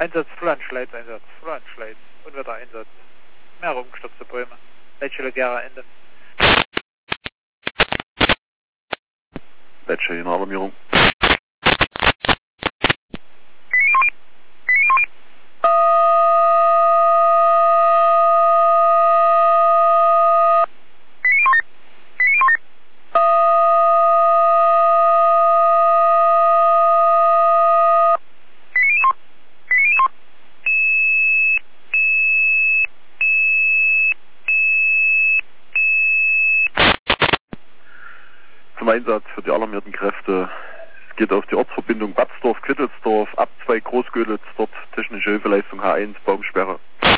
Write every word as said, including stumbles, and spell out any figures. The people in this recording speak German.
Einsatz Florence-Schleiz, Einsatz Florence-Schleiz, Unwettereinsatz. Mehrere umgestürzte Bäume. Leitstelle Gera, Ende. Leitstelle Alarmierung. Zum Einsatz für die alarmierten Kräfte. Es geht auf die Ortsverbindung Batzdorf-Quittelsdorf, ab zwei Großgöditz, dort technische Hilfeleistung H eins, Baumsperre.